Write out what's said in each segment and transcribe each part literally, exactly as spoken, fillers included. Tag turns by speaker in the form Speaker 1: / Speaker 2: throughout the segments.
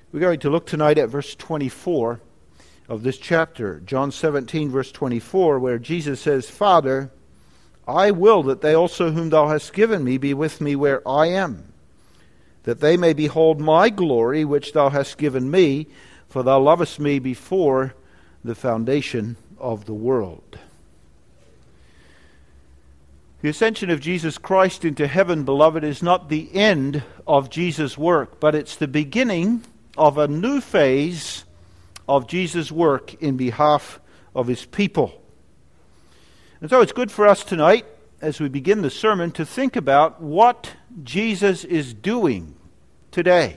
Speaker 1: We're going to look tonight at verse twenty-four of this chapter, John seventeen, verse twenty-four, where Jesus says, "Father, I will that they also whom thou hast given me be with me where I am, that they may behold my glory which thou hast given me, for thou lovest me before the foundation of the world." The ascension of Jesus Christ into heaven, beloved, is not the end of Jesus' work, but it's the beginning of a new phase of Jesus' work in behalf of his people. And so it's good for us tonight, as we begin the sermon, to think about what Jesus is doing today.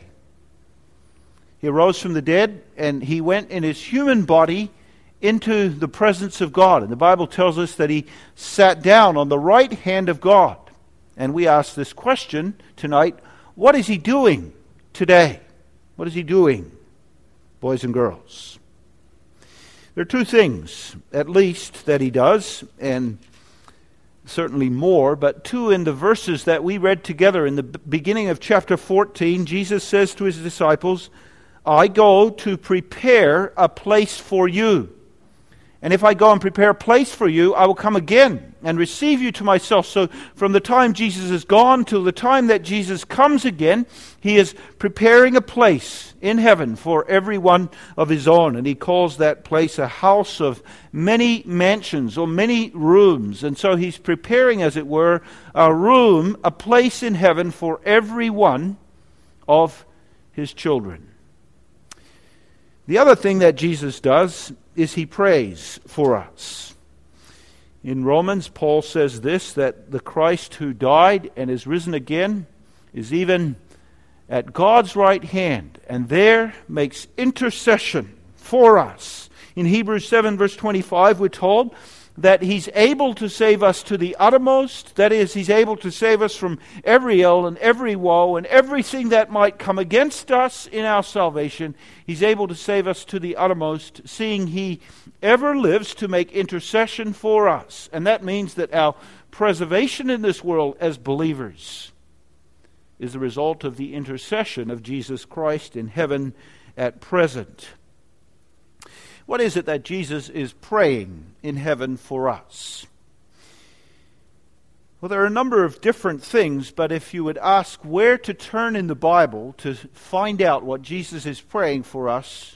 Speaker 1: He arose from the dead, and he went in his human body into the presence of God. And the Bible tells us that he sat down on the right hand of God. And we ask this question tonight: what is he doing today? What is he doing, boys and girls? There are two things, at least, that he does, and certainly more, but two in the verses that we read together. In the beginning of chapter fourteen, Jesus says to his disciples, "I go to prepare a place for you. And if I go and prepare a place for you, I will come again and receive you to myself." So from the time Jesus is gone till the time that Jesus comes again, he is preparing a place in heaven for every one of his own. And he calls that place a house of many mansions, or many rooms. And so he's preparing, as it were, a room, a place in heaven for every one of his children. The other thing that Jesus does is he prays for us. In Romans, Paul says this, that the Christ who died and is risen again is even at God's right hand, and there makes intercession for us. In Hebrews seven, verse twenty-five, we're told that he's able to save us to the uttermost. That is, he's able to save us from every ill and every woe and everything that might come against us in our salvation. He's able to save us to the uttermost, seeing he ever lives to make intercession for us. And that means that our preservation in this world as believers is the result of the intercession of Jesus Christ in heaven at present. What is it that Jesus is praying in heaven for us? Well, there are a number of different things, but if you would ask where to turn in the Bible to find out what Jesus is praying for us,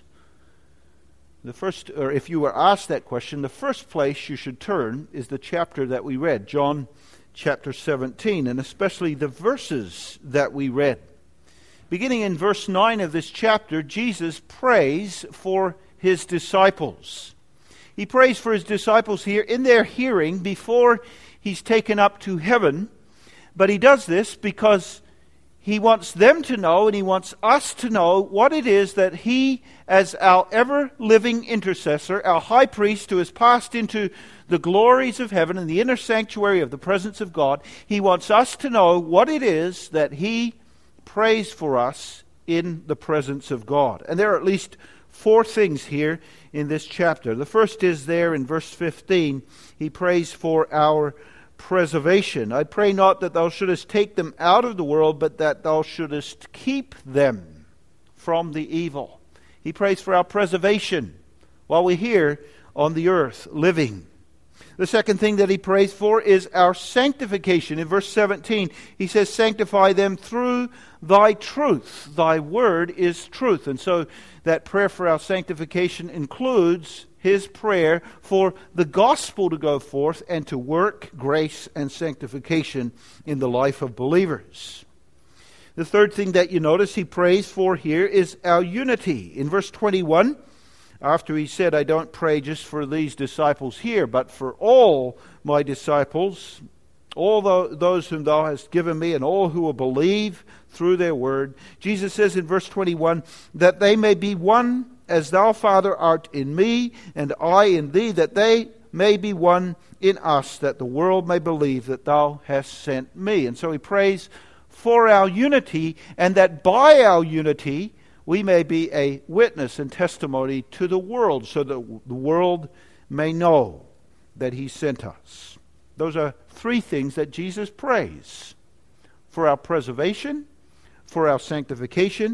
Speaker 1: the first, or if you were asked that question, the first place you should turn is the chapter that we read, John chapter seventeen, and especially the verses that we read. Beginning in verse nine of this chapter, Jesus prays for his disciples. He prays for his disciples here in their hearing before he's taken up to heaven. But he does this because he wants them to know, and he wants us to know, what it is that he, as our ever-living intercessor, our high priest who has passed into the glories of heaven and the inner sanctuary of the presence of God, he wants us to know what it is that he prays for us in the presence of God. And there are at least four things here in this chapter. The first is there in verse fifteen. He prays for our preservation. "I pray not that thou shouldest take them out of the world, but that thou shouldest keep them from the evil." He prays for our preservation while we're here on the earth living. The second thing that he prays for is our sanctification. In verse seventeen, he says, "Sanctify them through thy truth. Thy word is truth." And so that prayer for our sanctification includes his prayer for the gospel to go forth and to work grace and sanctification in the life of believers. The third thing that you notice he prays for here is our unity. In verse twenty-one, after he said, "I don't pray just for these disciples here, but for all my disciples, all those whom thou hast given me, and all who will believe through their word," Jesus says in verse twenty-one, "that they may be one as thou, Father, art in me, and I in thee, that they may be one in us, that the world may believe that thou hast sent me." And so he prays for our unity, and that by our unity we may be a witness and testimony to the world, so that the world may know that he sent us. Those are three things that Jesus prays: for our preservation, for our sanctification,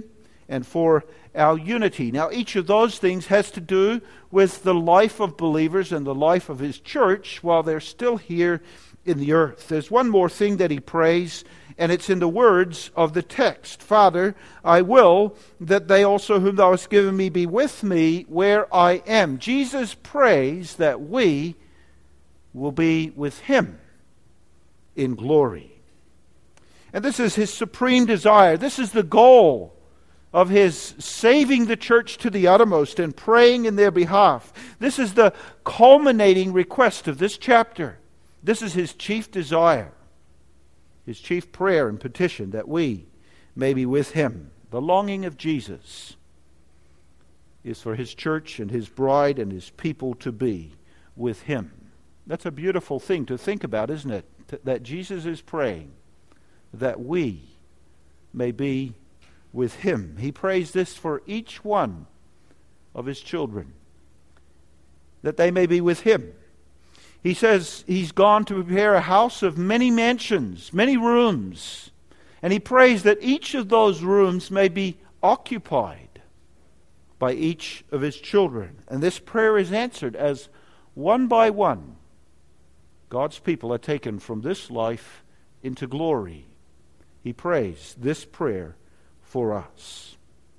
Speaker 1: and for our unity. Now, each of those things has to do with the life of believers and the life of His church while they're still here in the earth. There's one more thing that He prays, and it's in the words of the text. Father, I will that they also whom Thou hast given me be with me where I am. Jesus prays that we will be with Him in glory. And this is His supreme desire. This is the goal of His saving the church to the uttermost and praying in their behalf. This is the culminating request of this chapter. This is His chief desire, His chief prayer and petition, that we may be with Him. The longing of Jesus is for His church and His bride and His people to be with Him. That's a beautiful thing to think about, isn't it? That Jesus is praying that we may be with Him. He prays this for each one of His children, that they may be with Him. He says He's gone to prepare a house of many mansions, many rooms, and He prays that each of those rooms may be occupied by each of His children. And this prayer is answered as one by one God's people are taken from this life into glory. He prays this prayer for us.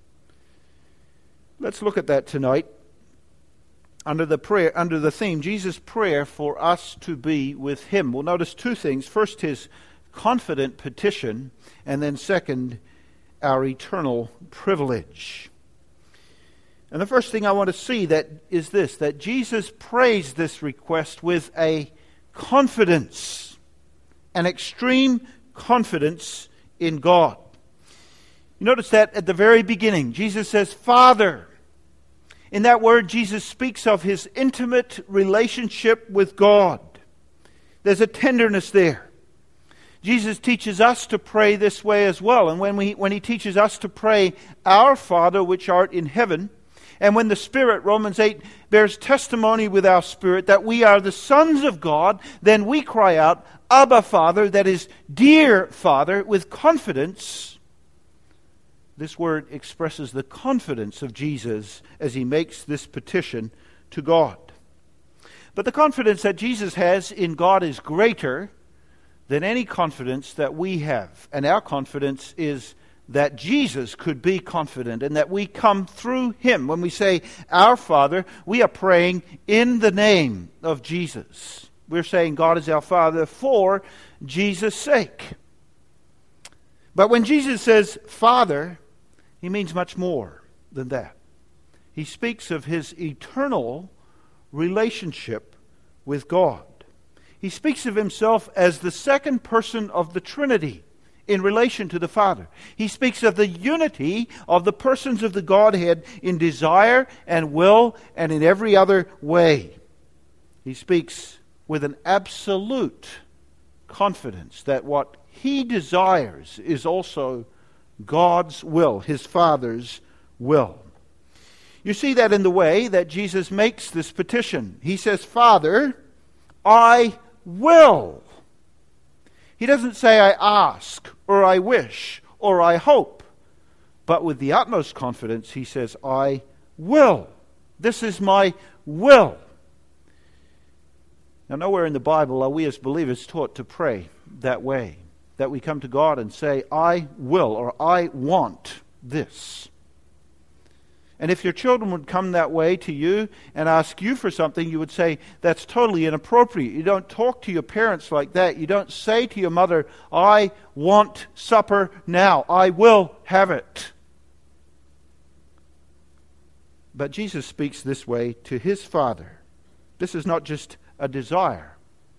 Speaker 1: Let's look at that tonight under the prayer, under the theme, Jesus' prayer for us to be with Him. We'll notice two things. First, His confident petition, and then second, our eternal privilege. And the first thing I want to see that is this, that Jesus prays this request with a confidence, an extreme confidence in God. You notice that at the very beginning, Jesus says, Father. In that word, Jesus speaks of His intimate relationship with God. There's a tenderness there. Jesus teaches us to pray this way as well. And when, we, when He teaches us to pray, Our Father which art in heaven, and when the Spirit, Romans eight, bears testimony with our spirit that we are the sons of God, then we cry out, Abba, Father, that is, dear Father, with confidence. This word expresses the confidence of Jesus as He makes this petition to God. But the confidence that Jesus has in God is greater than any confidence that we have. And our confidence is that Jesus could be confident and that we come through Him. When we say, Our Father, we are praying in the name of Jesus. We're saying God is our Father for Jesus' sake. But when Jesus says, Father, He means much more than that. He speaks of His eternal relationship with God. He speaks of Himself as the second person of the Trinity in relation to the Father. He speaks of the unity of the persons of the Godhead in desire and will and in every other way. He speaks with an absolute confidence that what He desires is also God's will, His Father's will. You see that in the way that Jesus makes this petition. He says, Father, I will. He doesn't say, I ask, or I wish, or I hope. But with the utmost confidence, He says, I will. This is my will. Now, nowhere in the Bible are we as believers taught to pray that way. That we come to God and say, I will, or I want this. And if your children would come that way to you and ask you for something, you would say, that's totally inappropriate. You don't talk to your parents like that. You don't say to your mother, I want supper now. I will have it. But Jesus speaks this way to His Father. This is not just a desire,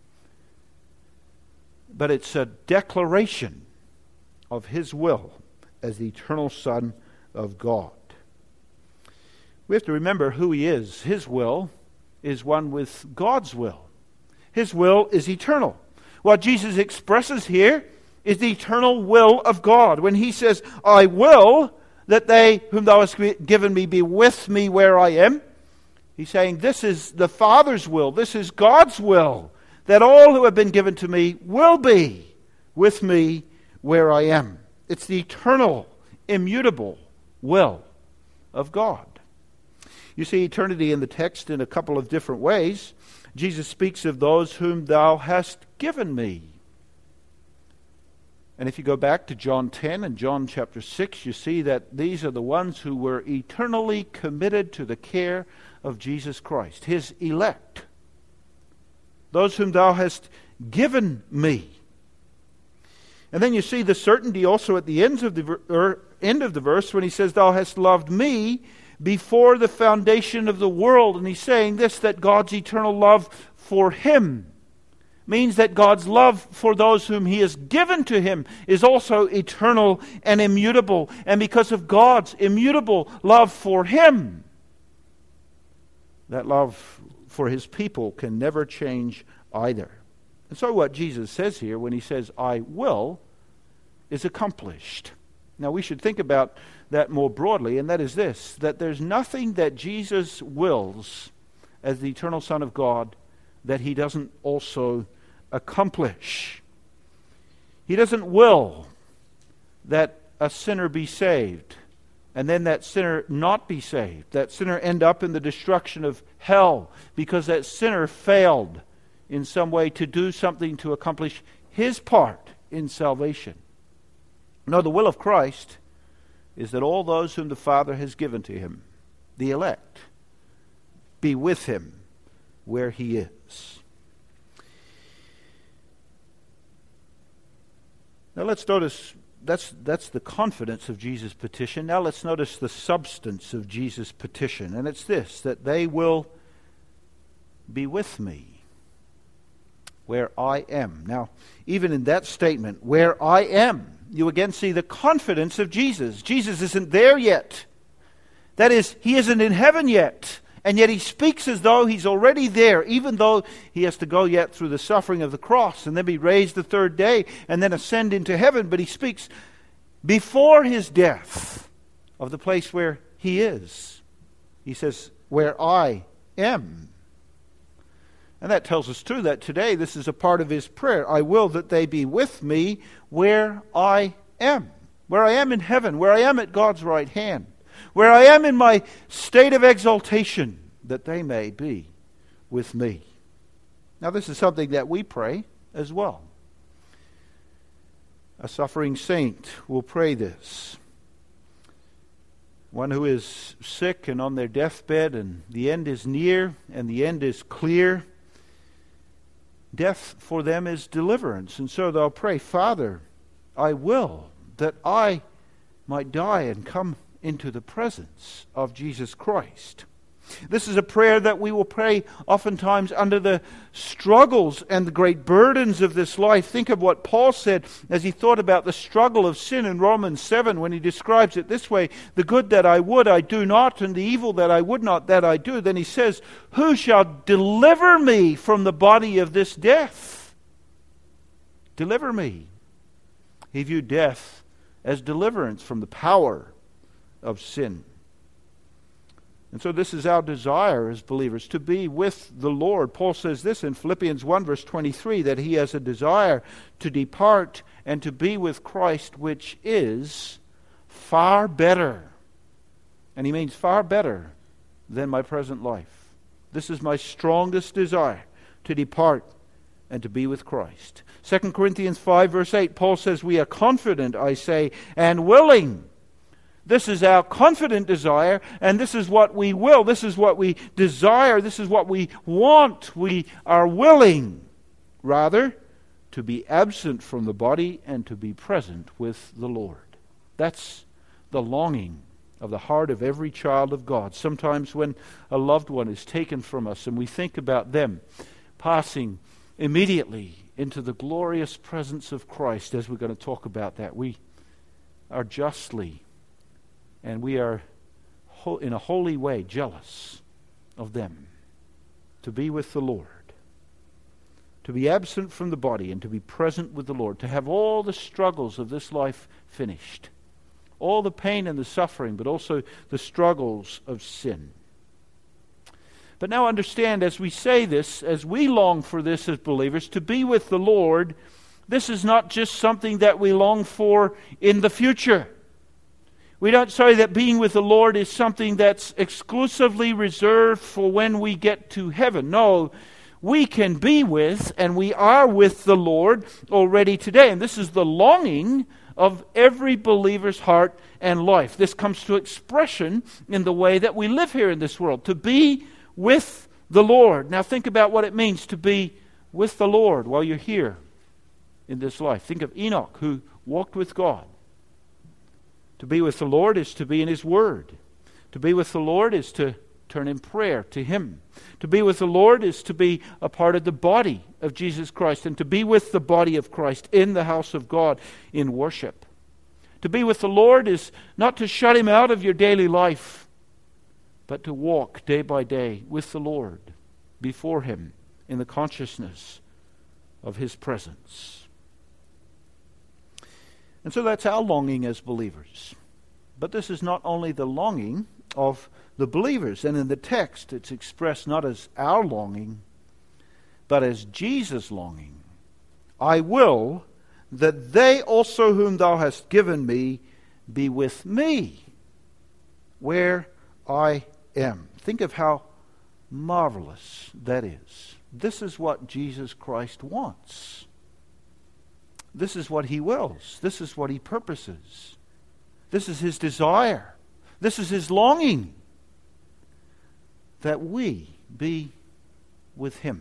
Speaker 1: but it's a declaration of His will as the eternal Son of God. We have to remember who He is. His will is one with God's will. His will is eternal. What Jesus expresses here is the eternal will of God. When He says, I will that they whom Thou hast given me be with me where I am, He's saying this is the Father's will. This is God's will, that all who have been given to me will be with me where I am. It's the eternal, immutable will of God. You see eternity in the text in a couple of different ways. Jesus speaks of those whom thou hast given me. And if you go back to John ten and John chapter six, you see that these are the ones who were eternally committed to the care of Jesus Christ, his elect. Those whom thou hast given me. And then you see the certainty also at the ends of the er, end of the verse when he says, thou hast loved me before the foundation of the world. And he's saying this, that God's eternal love for him means that God's love for those whom he has given to him is also eternal and immutable. And because of God's immutable love for him, that love for his people can never change either. And so what Jesus says here when he says, I will, is accomplished. Now we should think about that more broadly, and that is this, that there's nothing that Jesus wills as the eternal Son of God that he doesn't also accomplish. He doesn't will that a sinner be saved and then that sinner not be saved, that sinner end up in the destruction of hell because that sinner failed in some way to do something to accomplish his part in salvation. No, the will of Christ is that all those whom the Father has given to him, the elect, be with him where he is. Now let's notice, that's, that's the confidence of Jesus' petition. Now let's notice the substance of Jesus' petition. And it's this, that they will be with me where I am. Now, even in that statement, where I am, you again see the confidence of Jesus. Jesus isn't there yet. That is, he isn't in heaven yet. And yet he speaks as though he's already there, even though he has to go yet through the suffering of the cross and then be raised the third day and then ascend into heaven. But he speaks before his death of the place where he is. He says, where I am. And that tells us too that today this is a part of his prayer. I will that they be with me where I am. Where I am in heaven, where I am at God's right hand. Where I am in my state of exaltation, that they may be with me. Now this is something that we pray as well. A suffering saint will pray this. One who is sick and on their deathbed and the end is near and the end is clear. Death for them is deliverance. And so they'll pray, Father, I will that I might die and come into the presence of Jesus Christ. This is a prayer that we will pray oftentimes under the struggles and the great burdens of this life. Think of what Paul said as he thought about the struggle of sin in Romans seven when he describes it this way, the good that I would I do not, and the evil that I would not that I do. Then he says, who shall deliver me from the body of this death? Deliver me. He viewed death as deliverance from the power of sin. And so this is our desire as believers, to be with the Lord. Paul says this in Philippians one verse twenty-three, that he has a desire to depart and to be with Christ, which is far better. And he means far better than my present life. This is my strongest desire, to depart and to be with Christ. Second Corinthians five verse eight, Paul says, we are confident, I say, and willing. This is our confident desire, and this is what we will. This is what we desire. This is what we want. We are willing, rather, to be absent from the body and to be present with the Lord. That's the longing of the heart of every child of God. Sometimes when a loved one is taken from us and we think about them passing immediately into the glorious presence of Christ, as we're going to talk about that, we are justly and we are in a holy way jealous of them. To be with the Lord. To be absent from the body and to be present with the Lord. To have all the struggles of this life finished. All the pain and the suffering, but also the struggles of sin. But now understand, as we say this, as we long for this as believers, to be with the Lord, this is not just something that we long for in the future. We don't say that being with the Lord is something that's exclusively reserved for when we get to heaven. No, we can be with, and we are with the Lord already today. And this is the longing of every believer's heart and life. This comes to expression in the way that we live here in this world, to be with the Lord. Now think about what it means to be with the Lord while you're here in this life. Think of Enoch, who walked with God. To be with the Lord is to be in His Word. To be with the Lord is to turn in prayer to Him. To be with the Lord is to be a part of the body of Jesus Christ, and to be with the body of Christ in the house of God in worship. To be with the Lord is not to shut Him out of your daily life, but to walk day by day with the Lord before Him in the consciousness of His presence. And so that's our longing as believers. But this is not only the longing of the believers. And in the text, it's expressed not as our longing, but as Jesus' longing. I will that they also whom thou hast given me be with me where I am. Think of how marvelous that is. This is what Jesus Christ wants. This is what He wills. This is what He purposes. This is His desire. This is His longing. That we be with Him.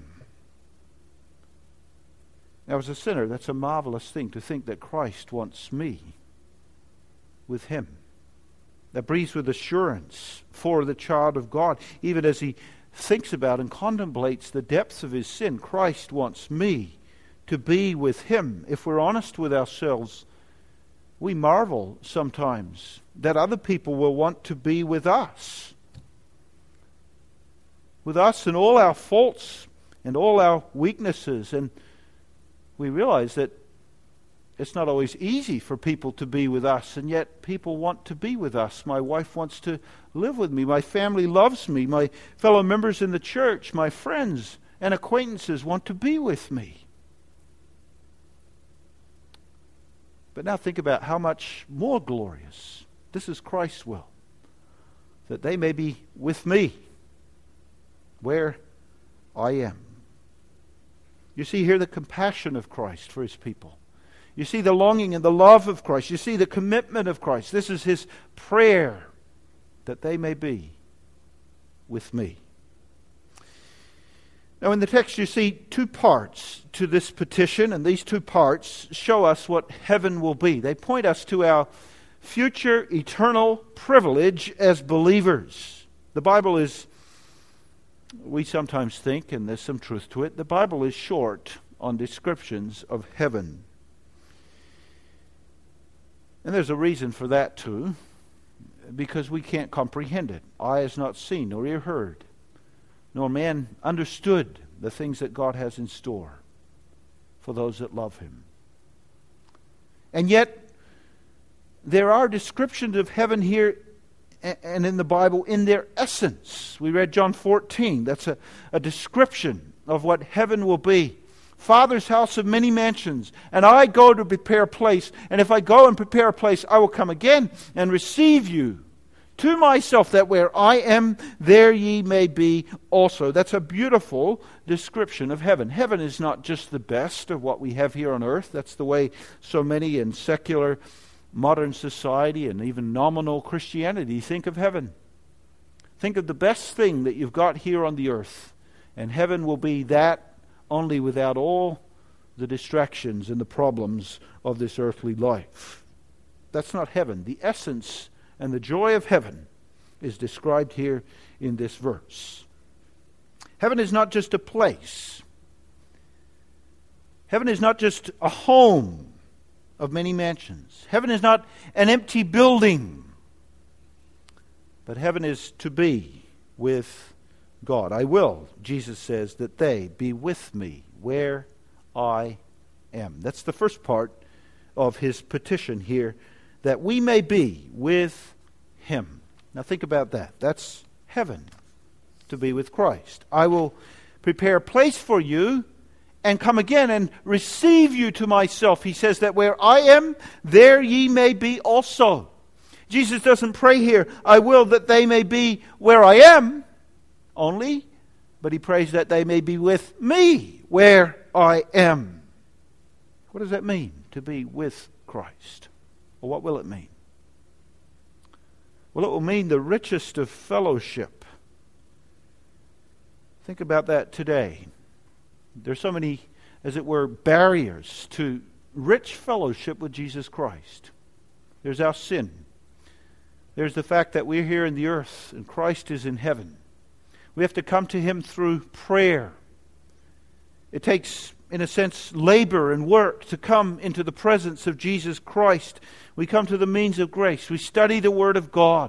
Speaker 1: Now, as a sinner, that's a marvelous thing to think that Christ wants me with Him. That breathes with assurance for the child of God. Even as he thinks about and contemplates the depths of his sin, Christ wants me to be with Him. If we're honest with ourselves, we marvel sometimes that other people will want to be with us. With us and all our faults and all our weaknesses. And we realize that it's not always easy for people to be with us, and yet people want to be with us. My wife wants to live with me. My family loves me. My fellow members in the church, my friends and acquaintances want to be with me. But now think about how much more glorious. This is Christ's will. That they may be with me where I am. You see here the compassion of Christ for His people. You see the longing and the love of Christ. You see the commitment of Christ. This is His prayer, that they may be with me. Now in the text you see two parts to this petition, and these two parts show us what heaven will be. They point us to our future eternal privilege as believers. The Bible is, we sometimes think, and there's some truth to it, the Bible is short on descriptions of heaven. And there's a reason for that too, because we can't comprehend it. Eye has not seen, nor ear heard, nor man understood the things that God has in store for those that love Him. And yet, there are descriptions of heaven here and in the Bible in their essence. We read John fourteen. That's a, a description of what heaven will be. Father's house of many mansions, and I go to prepare a place. And if I go and prepare a place, I will come again and receive you to myself, that where I am, there ye may be also. That's a beautiful description of heaven. Heaven is not just the best of what we have here on earth. That's the way so many in secular modern society and even nominal Christianity think of heaven. Think of the best thing that you've got here on the earth, and heaven will be that, only without all the distractions and the problems of this earthly life. That's not heaven. The essence and the joy of heaven is described here in this verse. Heaven is not just a place. Heaven is not just a home of many mansions. Heaven is not an empty building. But heaven is to be with God. I will, Jesus says, that they be with me where I am. That's the first part of His petition here, that we may be with Him. Now think about that. That's heaven, to be with Christ. I will prepare a place for you and come again and receive you to myself. He says that where I am, there ye may be also. Jesus doesn't pray here, I will that they may be where I am only, but he prays that they may be with me where I am. What does that mean, to be with Christ? Or what will it mean? Well, it will mean the richest of fellowship. Think about that today. There's so many, as it were, barriers to rich fellowship with Jesus Christ. There's our sin. There's the fact that we're here in the earth and Christ is in heaven. We have to come to him through prayer. It takes, in a sense, labor and work to come into the presence of Jesus Christ. We come to the means of grace. We study the Word of God.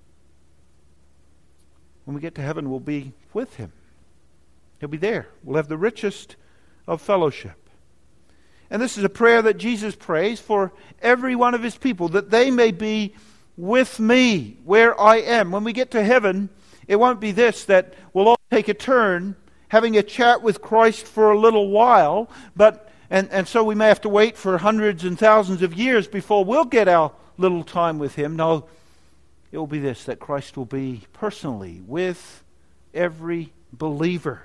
Speaker 1: When we get to heaven, we'll be with him. He'll be there. We'll have the richest of fellowship. And this is a prayer that Jesus prays for every one of his people, that they may be with me where I am. When we get to heaven, it won't be this, that we'll all take a turn having a chat with Christ for a little while, but and, and so we may have to wait for hundreds and thousands of years before we'll get our little time with him. No, it will be this, that Christ will be personally with every believer.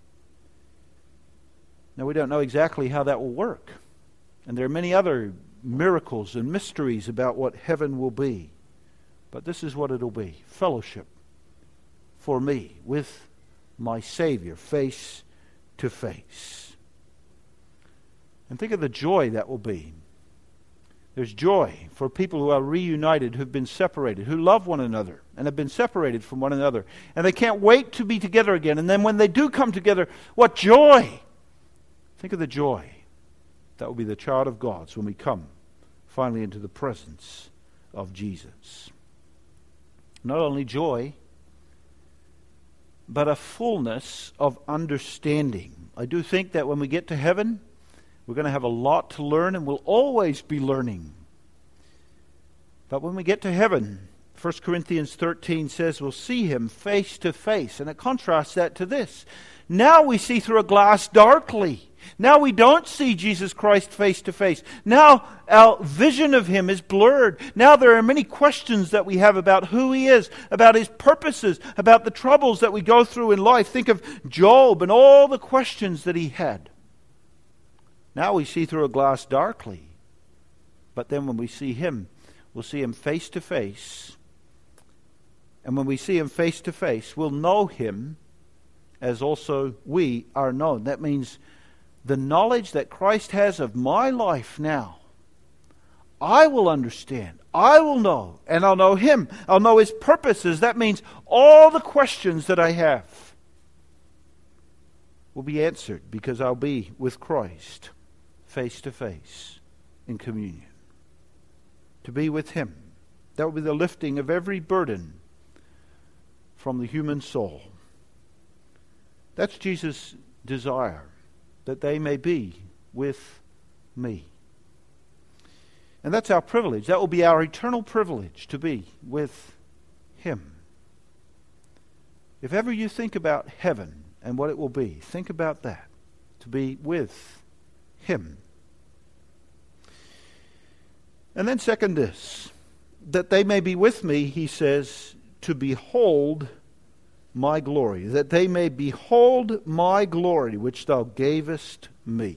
Speaker 1: Now, we don't know exactly how that will work. And there are many other miracles and mysteries about what heaven will be. But this is what it'll be. Fellowship for me with my Savior face to face. And think of the joy that will be. There's joy for people who are reunited, who've been separated, who love one another and have been separated from one another. And they can't wait to be together again. And then when they do come together, what joy! Think of the joy that will be the child of God's when we come finally into the presence of Jesus. Not only joy, but a fullness of understanding. I do think that when we get to heaven, we're going to have a lot to learn, and we'll always be learning. But when we get to heaven, First Corinthians thirteen says we'll see him face to face. And it contrasts that to this. Now we see through a glass darkly. Now we don't see Jesus Christ face to face. Now our vision of him is blurred. Now there are many questions that we have about who he is, about his purposes, about the troubles that we go through in life. Think of Job and all the questions that he had. Now we see through a glass darkly. But then when we see him, we'll see him face to face. And when we see him face to face, we'll know him as also we are known. That means the knowledge that Christ has of my life now, I will understand. I will know. And I'll know him. I'll know his purposes. That means all the questions that I have will be answered because I'll be with Christ face to face in communion. To be with him. That will be the lifting of every burden from the human soul. That's Jesus' desire, that they may be with me. And that's our privilege. That will be our eternal privilege, to be with him. If ever you think about heaven and what it will be, think about that, to be with him. And then second this, that they may be with me, he says, to behold my glory, that they may behold my glory, which thou gavest me.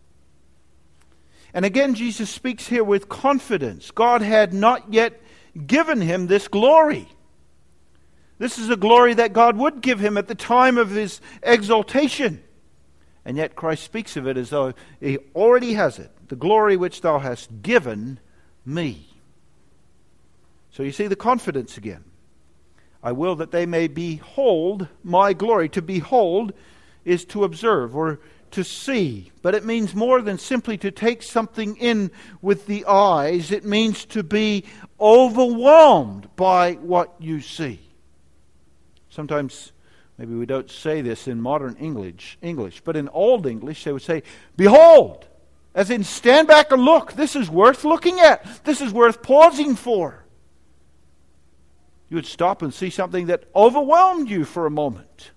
Speaker 1: And again, Jesus speaks here with confidence. God had not yet given him this glory. This is a glory that God would give him at the time of his exaltation. And yet Christ speaks of it as though he already has it. The glory which thou hast given me. So you see the confidence again. I will that they may behold my glory. To behold is to observe or to see. But it means more than simply to take something in with the eyes. It means to be overwhelmed by what you see. Sometimes, maybe we don't say this in modern English, English, but in Old English they would say, behold, as in stand back and look. This is worth looking at. This is worth pausing for. You would stop and see something that overwhelmed you for a moment.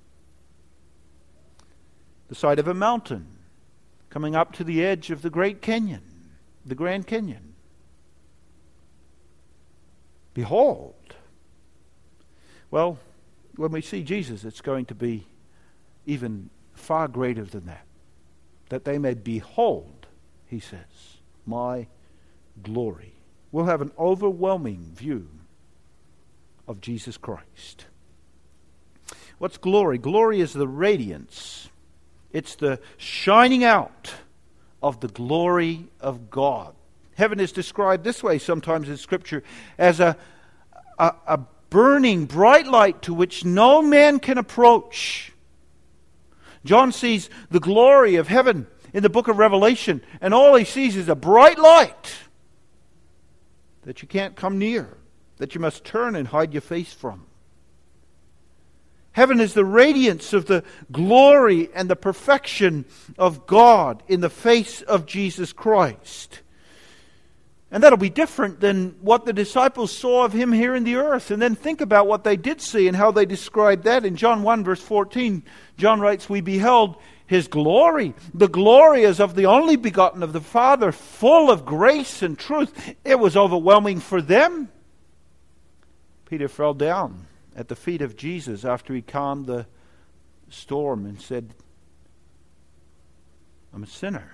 Speaker 1: The sight of a mountain coming up to the edge of the Great Canyon, the Grand Canyon. Behold. Well, when we see Jesus, it's going to be even far greater than that. That they may behold, he says, my glory. We'll have an overwhelming view of Jesus Christ. What's glory? Glory is the radiance. It's the shining out of the glory of God. Heaven is described this way sometimes in Scripture as a, a, a burning bright light to which no man can approach. John sees the glory of heaven in the book of Revelation, and all he sees is a bright light that you can't come near, that you must turn and hide your face from. Heaven is the radiance of the glory and the perfection of God in the face of Jesus Christ. And that'll be different than what the disciples saw of him here in the earth. And then think about what they did see and how they described that. In John one verse fourteen, John writes, we beheld his glory. The glory is of the only begotten of the Father, full of grace and truth. It was overwhelming for them. Peter fell down at the feet of Jesus after he calmed the storm and said, I'm a sinner.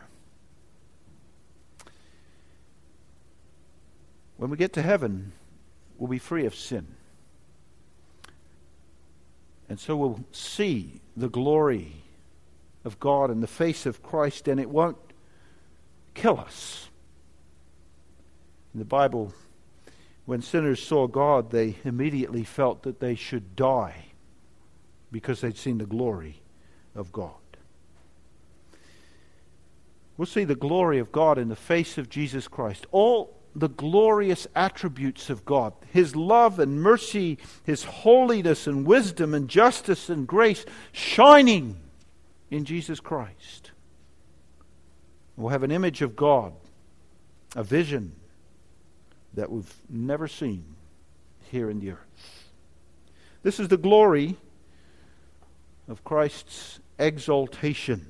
Speaker 1: When we get to heaven, we'll be free of sin. And so we'll see the glory of God in the face of Christ, and it won't kill us. In the Bible, when sinners saw God, they immediately felt that they should die because they'd seen the glory of God. We'll see the glory of God in the face of Jesus Christ. All the glorious attributes of God, His love and mercy, His holiness and wisdom and justice and grace shining in Jesus Christ. We'll have an image of God, a vision that we've never seen here in the earth. This is the glory of Christ's exaltation.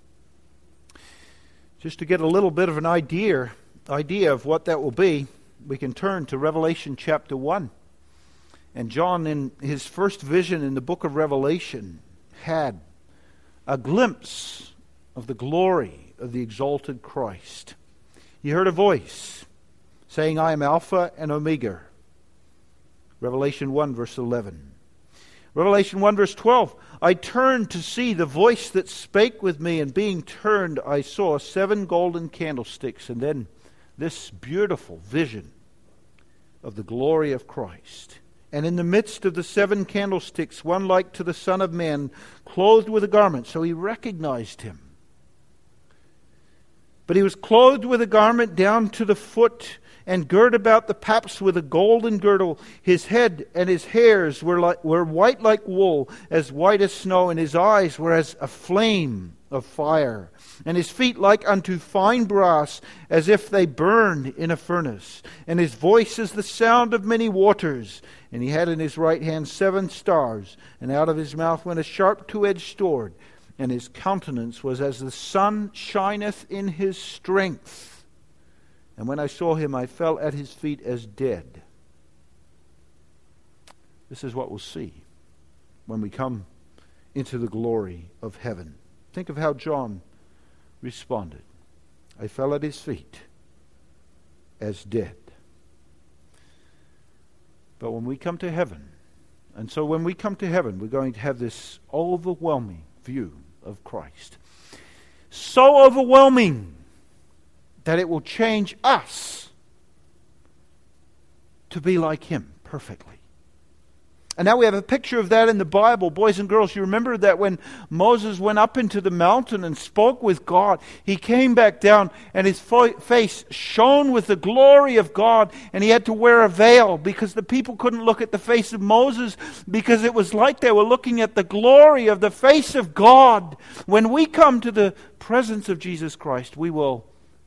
Speaker 1: Just to get a little bit of an idea, idea of what that will be, we can turn to Revelation chapter one. And John, in his first vision in the book of Revelation, had a glimpse of the glory of the exalted Christ. He heard a voice saying, I am Alpha and Omega. Revelation one verse eleven. Revelation one verse twelve. I turned to see the voice that spake with me, and being turned I saw seven golden candlesticks, and then this beautiful vision of the glory of Christ. And in the midst of the seven candlesticks, one like to the Son of Man, clothed with a garment. So he recognized him. But he was clothed with a garment down to the foot, and girt about the paps with a golden girdle. His head and his hairs were like, were white like wool, as white as snow, and his eyes were as a flame of fire, and his feet like unto fine brass, as if they burned in a furnace. And his voice is the sound of many waters. And he had in his right hand seven stars, and out of his mouth went a sharp two-edged sword, and his countenance was as the sun shineth in his strength. And when I saw him, I fell at his feet as dead. This is what we'll see when we come into the glory of heaven. Think of how John responded. I fell at his feet as dead. But when we come to heaven, and so when we come to heaven, we're going to have this overwhelming view of Christ. So overwhelming that it will change us to be like Him perfectly. And now we have a picture of that in the Bible. Boys and girls, you remember that when Moses went up into the mountain and spoke with God, he came back down and his fo- face shone with the glory of God, and he had to wear a veil because the people couldn't look at the face of Moses because it was like they were looking at the glory of the face of God. When we come to the presence of Jesus Christ, we will,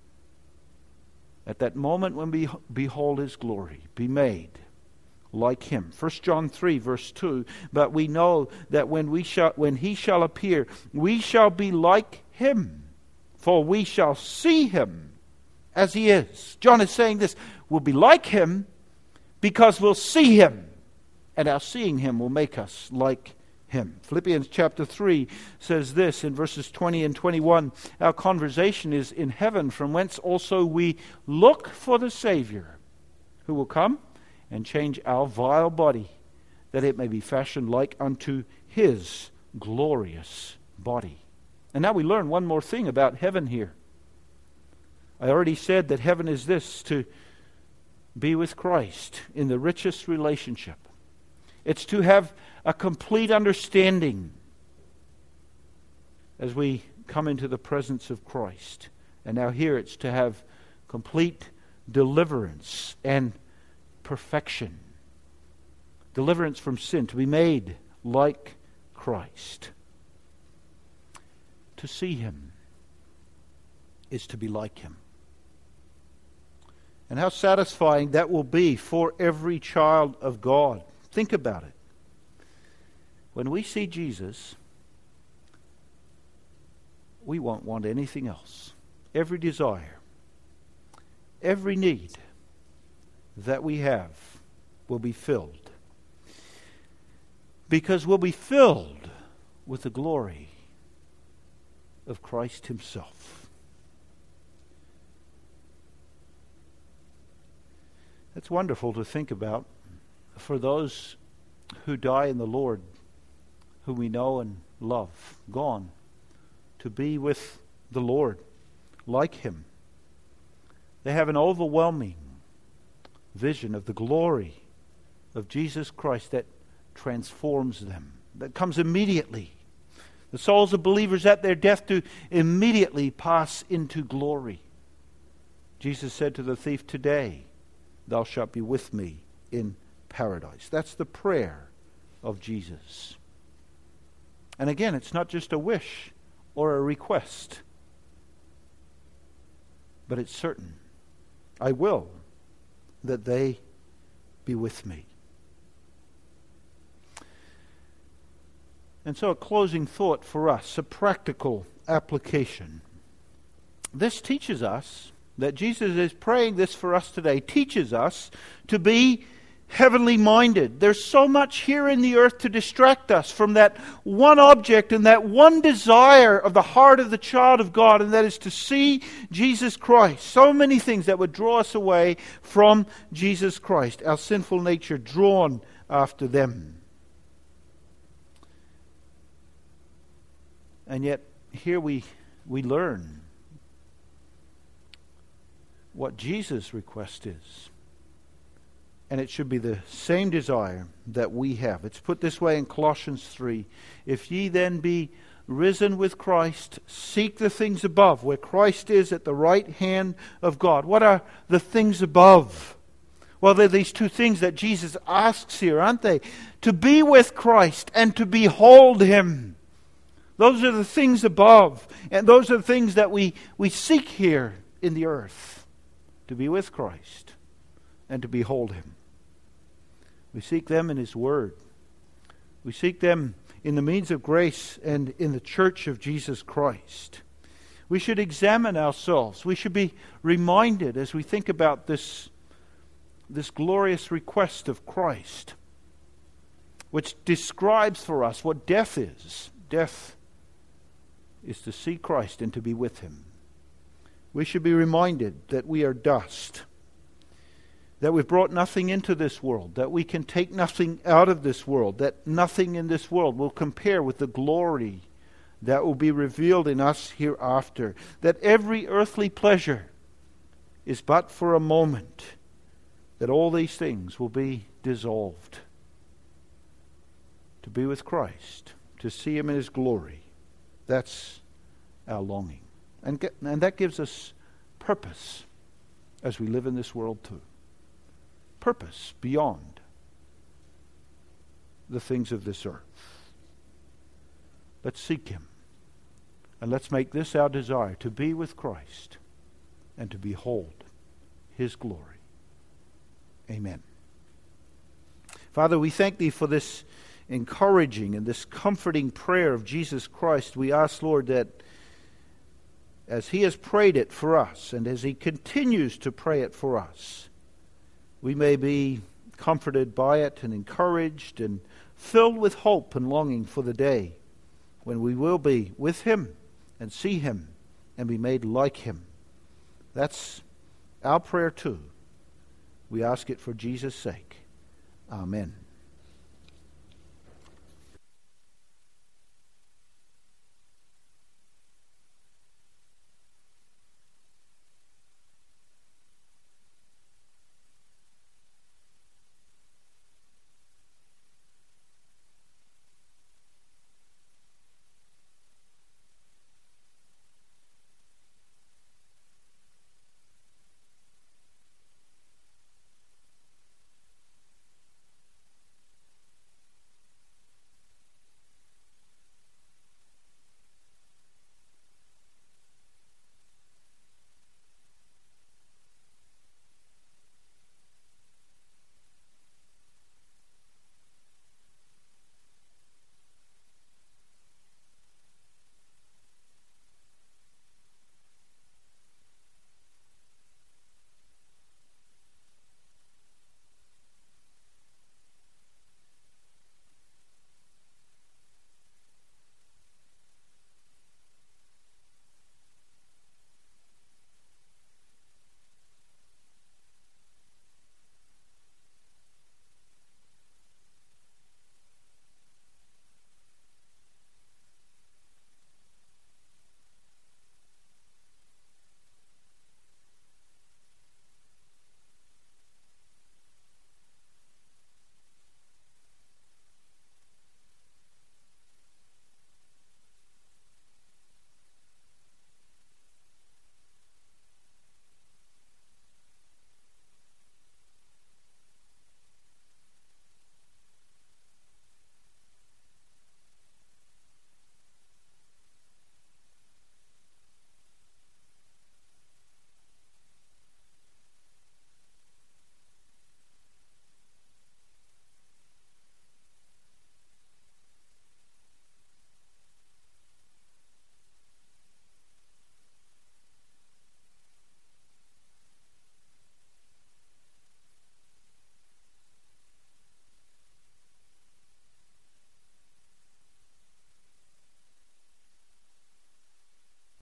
Speaker 1: at that moment when we behold His glory, be made like Him. First John three verse two, but we know that when we shall when He shall appear, we shall be like Him, for we shall see Him as He is. John is saying this, we'll be like Him, because we'll see Him, and our seeing Him will make us like Him. Philippians chapter three says this in verses twenty and twenty-one, our conversation is in heaven, from whence also we look for the Savior, who will come and change our vile body, that it may be fashioned like unto His glorious body. And now we learn one more thing about heaven here. I already said that heaven is this, to be with Christ in the richest relationship. It's to have a complete understanding as we come into the presence of Christ. And now here it's to have complete deliverance and perfection. Deliverance from sin, to be made like Christ. To see Him is to be like Him. And how satisfying that will be for every child of God. Think about it. When we see Jesus, we won't want anything else. Every desire, every need that we have will be filled. Because we'll be filled with the glory of Christ Himself. It's wonderful to think about for those who die in the Lord, whom we know and love, gone to be with the Lord like Him. They have an overwhelming vision of the glory of Jesus Christ that transforms them, that comes immediately. The souls of believers at their death do immediately pass into glory. Jesus said to the thief, "Today thou shalt be with me in paradise." That's the prayer of Jesus. And again, it's not just a wish or a request, but it's certain. I will that they be with me. And so a closing thought for us, a practical application. This teaches us that Jesus is praying this for us today, teaches us to be heavenly minded. There's so much here in the earth to distract us from that one object and that one desire of the heart of the child of God, and that is to see Jesus Christ. So many things that would draw us away from Jesus Christ, our sinful nature drawn after them. And yet here we we learn what Jesus' request is. And it should be the same desire that we have. It's put this way in Colossians three. If ye then be risen with Christ, seek the things above, where Christ is at the right hand of God. What are the things above? Well, they're these two things that Jesus asks here, aren't they? To be with Christ and to behold Him. Those are the things above. And those are the things that we, we seek here in the earth. To be with Christ and to behold Him. We seek them in His Word. We seek them in the means of grace and in the church of Jesus Christ. We should examine ourselves. We should be reminded as we think about this, this glorious request of Christ, which describes for us what death is. Death is to see Christ and to be with Him. We should be reminded that we are dust, that we've brought nothing into this world, that we can take nothing out of this world, that nothing in this world will compare with the glory that will be revealed in us hereafter, that every earthly pleasure is but for a moment, that all these things will be dissolved. To be with Christ, to see Him in His glory, that's our longing. And, get, and that gives us purpose as we live in this world too. Purpose beyond the things of this earth. Let's seek Him. And let's make this our desire, to be with Christ and to behold His glory. Amen. Father, we thank Thee for this encouraging and this comforting prayer of Jesus Christ. We ask, Lord, that as He has prayed it for us and as He continues to pray it for us, we may be comforted by it and encouraged and filled with hope and longing for the day when we will be with him and see him and be made like him. That's our prayer too. We ask it for Jesus' sake. Amen.